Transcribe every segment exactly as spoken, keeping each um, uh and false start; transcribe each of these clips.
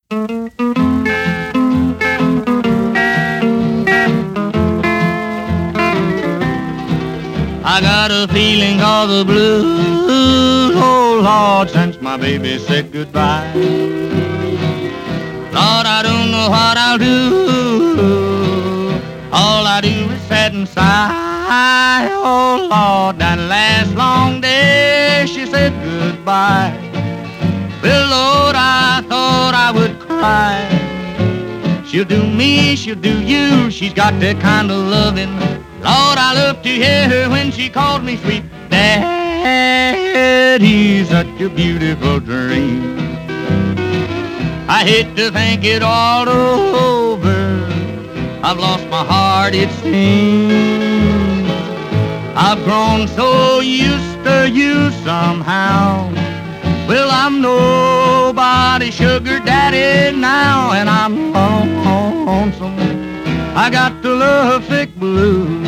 I got a feeling all the blues, oh Lord, since my baby said goodbye. Lord, I don't know what I'll do. All I do is sit and sigh. Oh Lord, that last long day she said goodbye. Well, Lord, I thought I would cry. She'll do me, she'll do you. She's got that kind of loving. Lord, I love to hear her when she called me sweet Daddy, such a beautiful dream. I hate to think it all over. I've lost my heart, it seems. I've grown so used to you somehow. Well, I'm nobody's sugar daddy now, and I'm lonesome. I got the lovesick blues.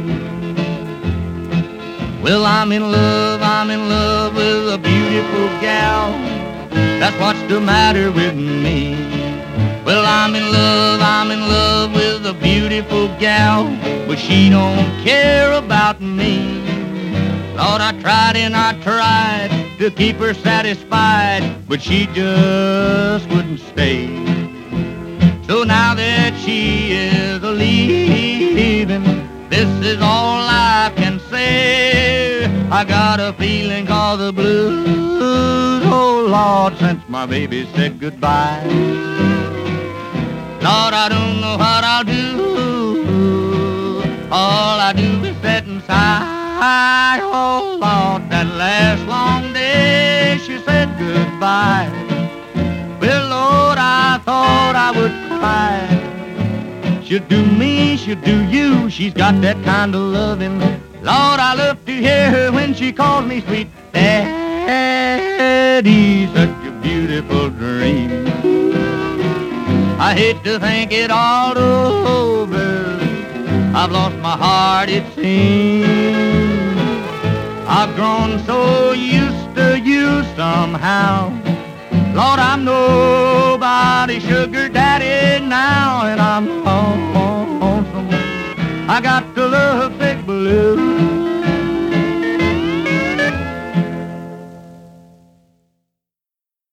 Well, I'm in love, I'm in love with a beautiful gal. That's what's the matter with me. Well, I'm in love, I'm in love with a beautiful gal, but she don't care about me. Lord, I tried and I tried to keep her satisfied, but she just wouldn't stay. So now that she is a-leaving, this is all I can say. I got a feeling called the blues, oh Lord, since my baby said goodbye. Lord, I don't know what I'll do. All I do is sit and sigh. Oh Lord, that last long day she said goodbye. Well, Lord, I thought I would cry. She'll do me, she'll do you. She's got that kind of loving. Lord, I love to hear her when she calls me sweet Daddy, such a beautiful dream. I hate to think it all over. I've lost my heart, it seems. I've grown so used to you somehow. Lord, I'm nobody's sugar daddy now, and I'm lonesome. I got